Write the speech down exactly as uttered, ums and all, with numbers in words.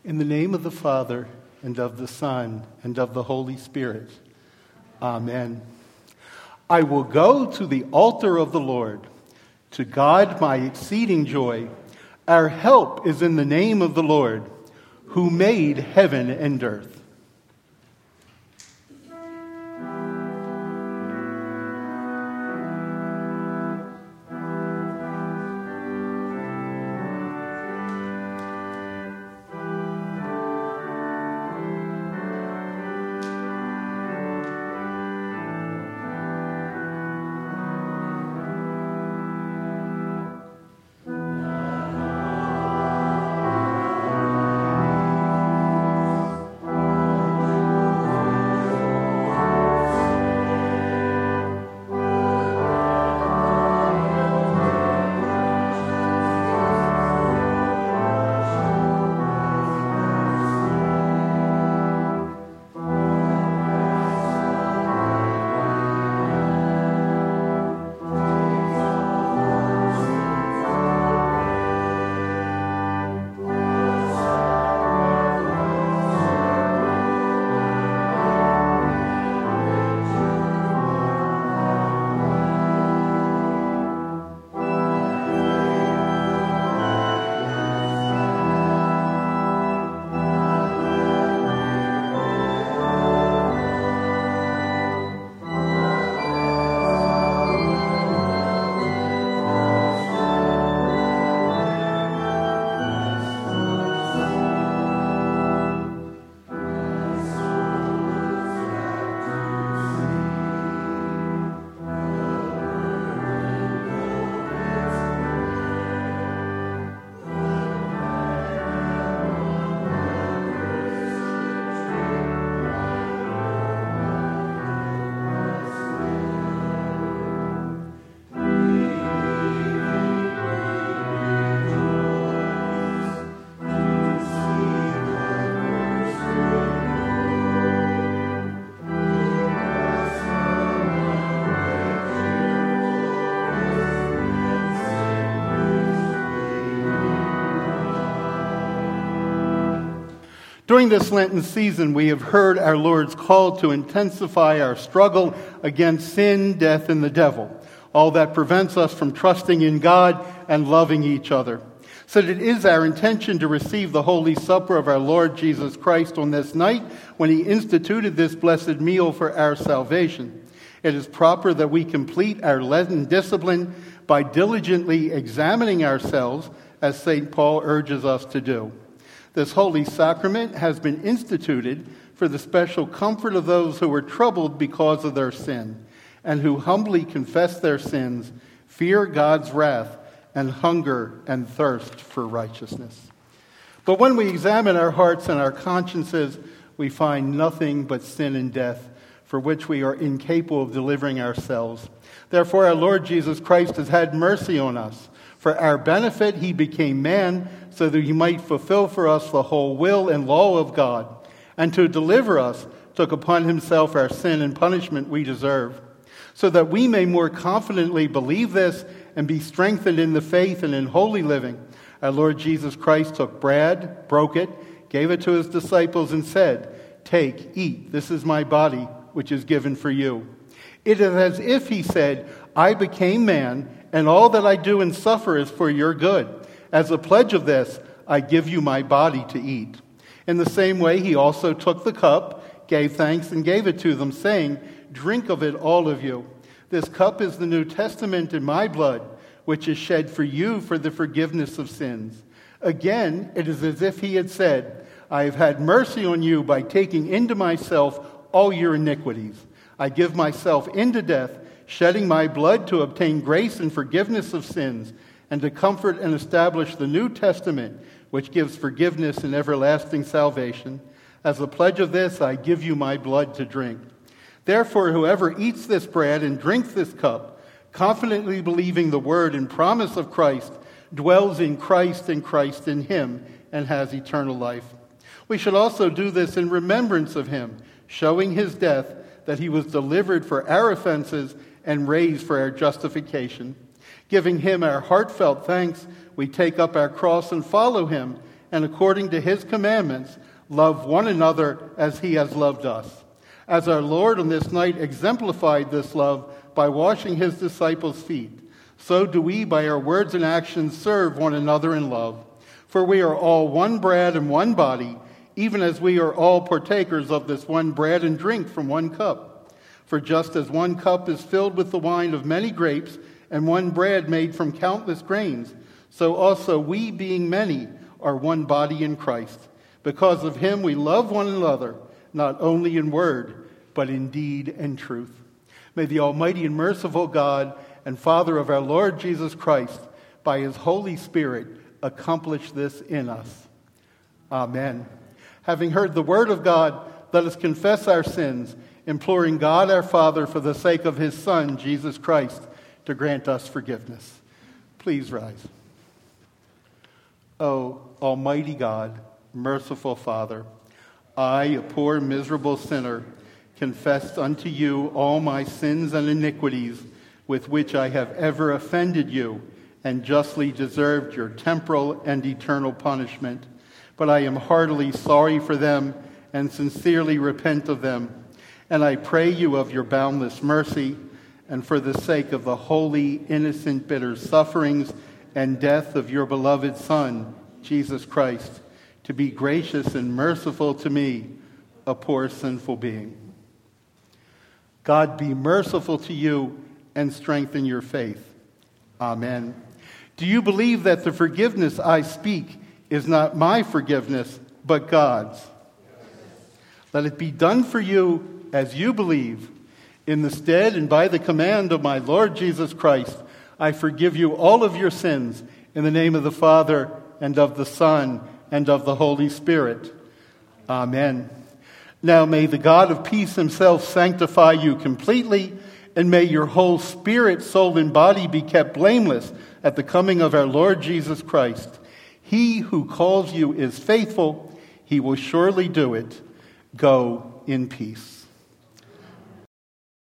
In the name of the Father, and of the Son, and of the Holy Spirit. Amen. I will go to the altar of the Lord, to God my exceeding joy. Our help is in the name of the Lord, who made heaven and earth. During this Lenten season, we have heard our Lord's call to intensify our struggle against sin, death, and the devil, all that prevents us from trusting in God and loving each other. So it is our intention to receive the Holy Supper of our Lord Jesus Christ on this night when he instituted this blessed meal for our salvation. It is proper that we complete our Lenten discipline by diligently examining ourselves, as Saint Paul urges us to do. This holy sacrament has been instituted for the special comfort of those who are troubled because of their sin, and who humbly confess their sins, fear God's wrath, and hunger and thirst for righteousness. But when we examine our hearts and our consciences, we find nothing but sin and death, for which we are incapable of delivering ourselves. Therefore, our Lord Jesus Christ has had mercy on us. For our benefit, he became man, so that he might fulfill for us the whole will and law of God, and to deliver us, took upon himself our sin and punishment we deserve, so that we may more confidently believe this and be strengthened in the faith and in holy living. Our Lord Jesus Christ took bread, broke it, gave it to his disciples, and said, "Take, eat, this is my body, which is given for you." It is as if he said, "I became man, and all that I do and suffer is for your good. As a pledge of this, I give you my body to eat." In the same way, he also took the cup, gave thanks, and gave it to them, saying, "Drink of it, all of you. This cup is the New Testament in my blood, which is shed for you for the forgiveness of sins." Again, it is as if he had said, "I have had mercy on you by taking into myself all your iniquities. I give myself into death, shedding my blood to obtain grace and forgiveness of sins, and to comfort and establish the New Testament, which gives forgiveness and everlasting salvation. As a pledge of this, I give you my blood to drink. Therefore, whoever eats this bread and drinks this cup, confidently believing the word and promise of Christ, dwells in Christ and Christ in him, and has eternal life. We should also do this in remembrance of him, showing his death, that he was delivered for our offenses and raised for our justification. Giving him our heartfelt thanks, we take up our cross and follow him, and according to his commandments, love one another as he has loved us. As our Lord on this night exemplified this love by washing his disciples' feet, so do we by our words and actions serve one another in love. For we are all one bread and one body, even as we are all partakers of this one bread and drink from one cup. For just as one cup is filled with the wine of many grapes, and one bread made from countless grains, so also we, being many, are one body in Christ. Because of him we love one another, not only in word, but in deed and truth. May the Almighty and merciful God and Father of our Lord Jesus Christ, by his Holy Spirit, accomplish this in us. Amen. Having heard the word of God, let us confess our sins, imploring God our Father for the sake of his Son, Jesus Christ, to grant us forgiveness. Please rise. O Almighty God, merciful Father, I, a poor miserable sinner, confess unto you all my sins and iniquities with which I have ever offended you and justly deserved your temporal and eternal punishment. But I am heartily sorry for them and sincerely repent of them. And I pray you of your boundless mercy, and for the sake of the holy, innocent, bitter sufferings and death of your beloved Son, Jesus Christ, to be gracious and merciful to me, a poor sinful being. God be merciful to you and strengthen your faith. Amen. Do you believe that the forgiveness I speak is not my forgiveness, but God's? Let it be done for you as you believe. In the stead and by the command of my Lord Jesus Christ, I forgive you all of your sins in the name of the Father and of the Son and of the Holy Spirit. Amen. Now may the God of peace himself sanctify you completely, and may your whole spirit, soul, and body be kept blameless at the coming of our Lord Jesus Christ. He who calls you is faithful. He will surely do it. Go in peace.